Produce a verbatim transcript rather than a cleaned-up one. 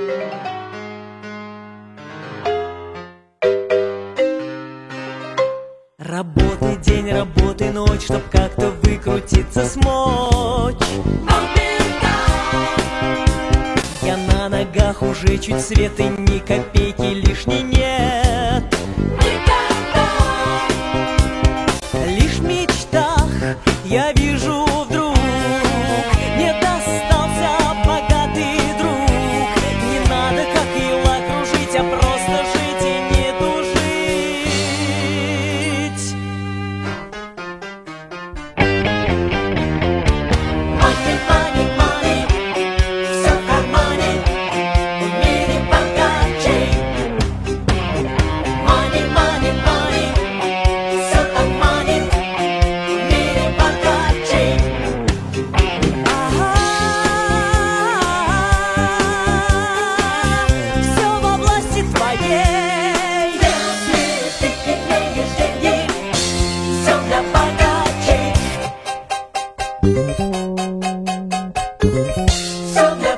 Работай день, работай ночь, чтоб как-то выкрутиться смочь. Я на ногах уже чуть свет, и ни копейки лишней нет. Лишь в мечтах я вижу вдруг, мне достался богатый друг. Не надо как ила кружить, а просто жить и не тужить. Money, money, money, всё в кармане, в мире богачей. Money, money, money, всё так манит, в мире богачей. Ага, всё во власти твоей. Если ты имеешь деньги, всё для богачей. Всё для